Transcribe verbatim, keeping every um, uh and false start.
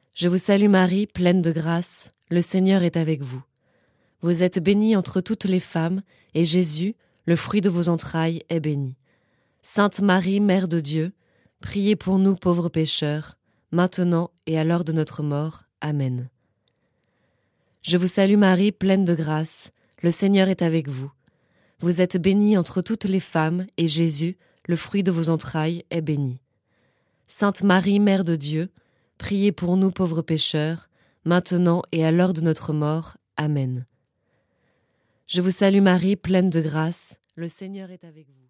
Je vous salue Marie, pleine de grâce, le Seigneur est avec vous. Vous êtes bénie entre toutes les femmes, et Jésus, le fruit de vos entrailles, est béni. Sainte Marie, Mère de Dieu, priez pour nous pauvres pécheurs, maintenant et à l'heure de notre mort. Amen. Je vous salue Marie, pleine de grâce, le Seigneur est avec vous. Vous êtes bénie entre toutes les femmes, et Jésus, le fruit de vos entrailles, est béni. Sainte Marie, Mère de Dieu, priez pour nous pauvres pécheurs, maintenant et à l'heure de notre mort. Amen. Je vous salue Marie, pleine de grâce, le Seigneur est avec vous.